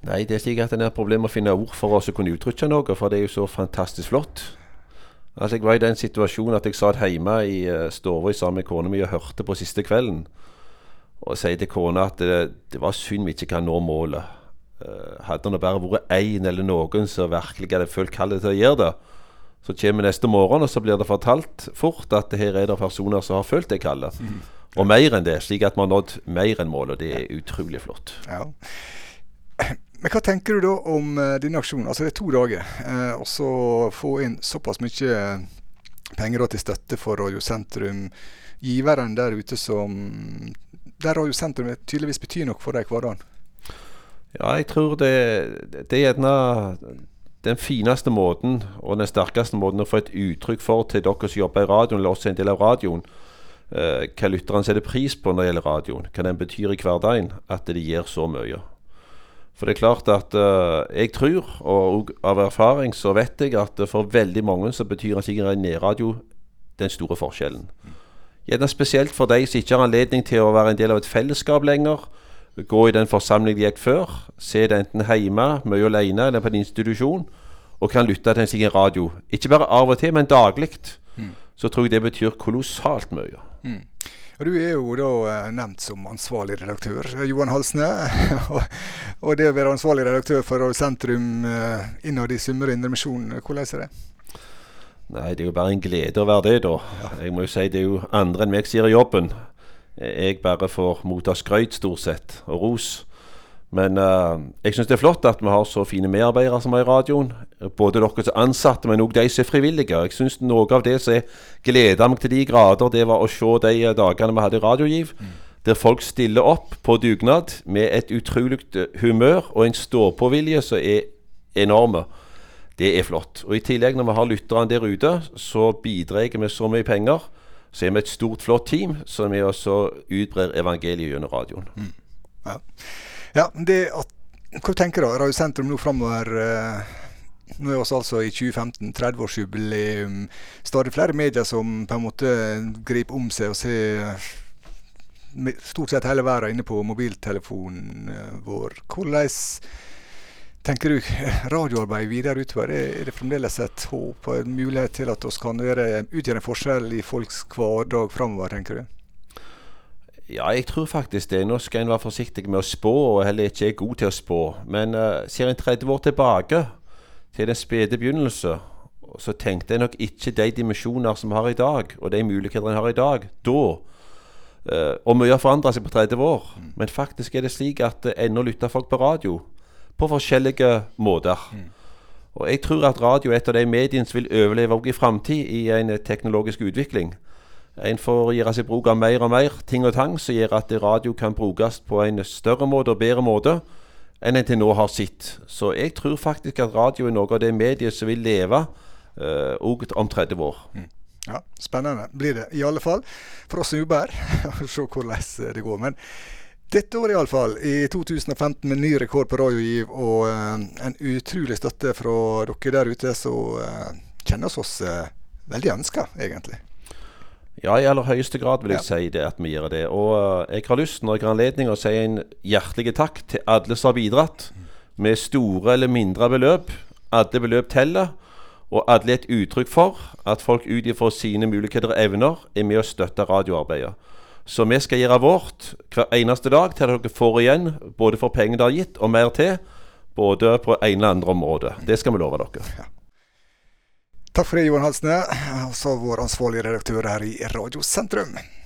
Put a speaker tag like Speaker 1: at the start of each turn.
Speaker 1: Nei, det slik at det er et problem å finne ord for oss å kunne uttrykke noe, for det jo så fantastisk flott. Altså, jeg var i den situasjonen at jeg satt hjemme i stua sammen med kona mi og hørte på siste kvelden, og sier til kona at det var synd vi ikke kan nå målet. Hadde det bare vært en eller noen som virkelig hadde følt kallet til å gjøre det, så kommer neste morgen, og så blir det fortalt fort at her er det personer som har følt det kallet. Og mer enn det, slik at man har nådd mer enn målet. Det er utrolig flott.
Speaker 2: Ja. Men hva tenker du da om denne aksjonen? Altså det er 2 dager, og så få inn såpass mye penger da til støtte for Radiosentrum. Giveren der ute der Radiosentrum tydeligvis betyr noe for deg hver dag.
Speaker 1: Ja, jeg tror det er gjerne den fineste måten og den sterkeste måten å få et uttrykk for til dere som jobber i radioen, eller også en del av radioen, hva lytteren setter pris på når det gjelder radioen, hva den betyr i hverdagen, at det gir så mye. For det er klart at jeg tror, og av erfaring så vet jeg at for veldig mange så betyr sikkert en nærradio den store forskjellen. Gjerne spesielt for de som ikke har anledning til å være en del av et fellesskap lenger, gå i den forsamling de gikk før, se det enten hjemme, mye alene eller på en institusjon, og kan lytte til en sikker radio. Ikke bare av og til, men dagligt. Så tror jeg det betyr kolossalt mye.
Speaker 2: Og du er jo da nevnt som ansvarlig redaktør, Johan Halsne, og det å være ansvarlig redaktør for Radiosentrum innad i Sunnmøre Indremisjon, hvordan er det?
Speaker 1: Nei, det er jo bare en glede å være det da. Jeg må jo si det er jo andre enn meg som gjør jobben. Jeg bare får motta skrøyt stort sett, og ros. Men jeg synes det er flott at vi har så fine medarbeidere som er i radioen. Både dere som ansatte, men også de som er frivillige. Jeg synes noe av det som gleder meg til de grader, det var å se de dagene vi hadde radiogiv, der folk stiller opp på dugnad med et utrolig humør og en stå-på-vilje som er enorme. Det er flott. Og i tillegg når vi har lytterne der ute, så bidrar jeg med så mye penger, så er vi et stort, flott team som vi også utbrer evangeliet gjennom radioen.
Speaker 2: Ja, hva tenker du? Radiosentrum nå fremover, nå er vi altså i 2015, 30-årsjubileum, stadig flere medier som på en måte griper om seg og ser stort sett hele verden inne på mobiltelefonen vår. Hvordan tenker du radioarbeid videre utover? Er det fremdeles et håp og en mulighet til at vi kan utgjøre en forskjell i folks hverdag fremover, tenker du?
Speaker 1: Ja, jeg tror faktisk det. Nå skal en være forsiktig med å spå, og heller ikke er god til å spå. Men ser en 30 år tilbake til den spede begynnelse, så tenkte jeg nok ikke de dimensjoner som vi har i dag, og de muligheter en har i dag, da. Og mye har forandret seg på 30 år. Men faktisk er det slik at ennå lytter folk på radio, på forskjellige måter. Og jeg tror at radio er et av de mediene som vil overleve også i fremtid i en teknologisk utvikling. En får gjøre seg bruk av mer og mer ting og tang, som gjør at radio kan brukes på en større måte og bedre måte enn en til nå har sitt. Så jeg tror faktisk at radio er noe av det mediet som vil leve også om 30 år.
Speaker 2: Ja, spennende blir det i alle fall. For oss som jobber, å se hvordan det går. Men dette året i alle fall, i 2015 med ny rekord på radiogiv og en utrolig støtte fra dere der ute, så kjenner oss veldig ønsket, egentlig.
Speaker 1: Ja, i aller høyeste grad vil jeg si det at vi gjør det. Og jeg har lyst, når jeg har anledning, å si en hjertelig takk til alle som har bidratt med store eller mindre beløp. Alle beløp teller, og alle er et uttrykk for at folk ut ifra sine muligheter og evner er med å støtte radioarbeidet. Så vi skal gjøre vårt hver eneste dag til at dere får igjen, både for penger dere har gitt og mer til, både på en eller andre område. Det skal vi love dere.
Speaker 2: Ja. Takk for det, Johan Halsne, altså vår ansvarlige redaktør her i Radiosentrum.